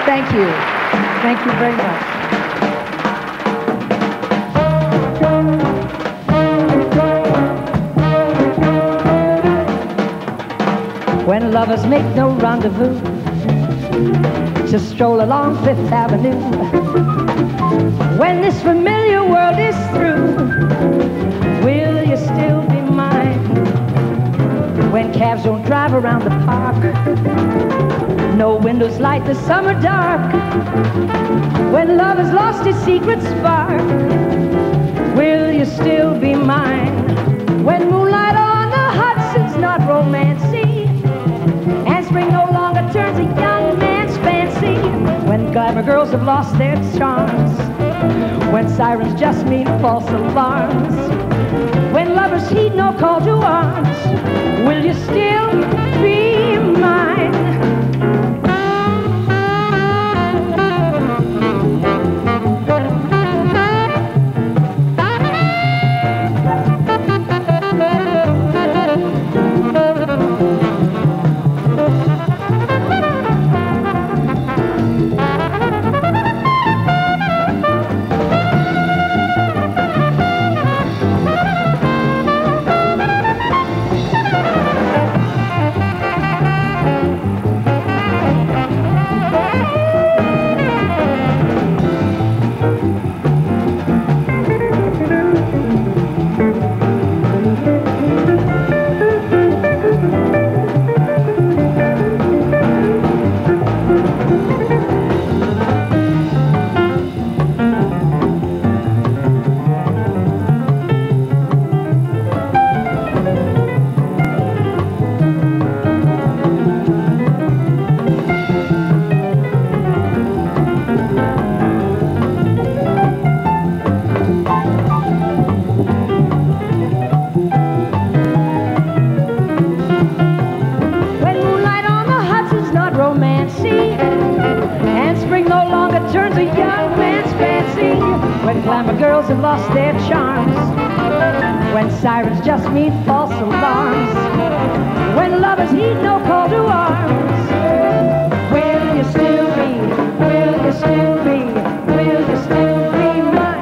Thank you. Thank you very much. When lovers make no rendezvous to stroll along Fifth Avenue, when this familiar world is through, will you still be mine? When cabs don't drive around the park, no windows light the summer dark, when love has lost its secret spark, will you still be mine? When moonlight on the Hudson's not romancy, and spring no longer turns a young man's fancy, when glamour girls have lost their charms, when sirens just mean false alarms, when lovers heed no call to arms, will you still be mine? Turns a young man's fancy, when glamour girls have lost their charms, when sirens just mean false alarms, when lovers heed no call to arms, will you still be, will you still be, will you still be mine?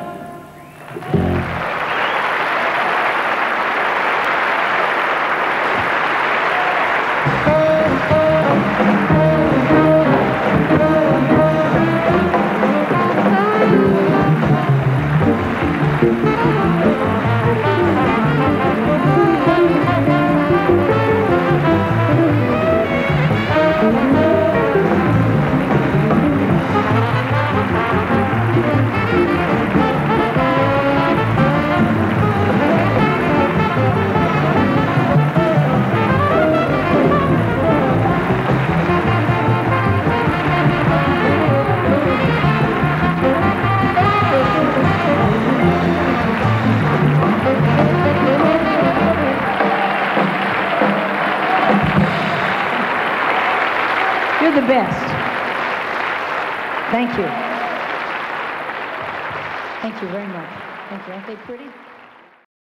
You're the best. Thank you. Thank you very much. Thank you. Aren't they pretty?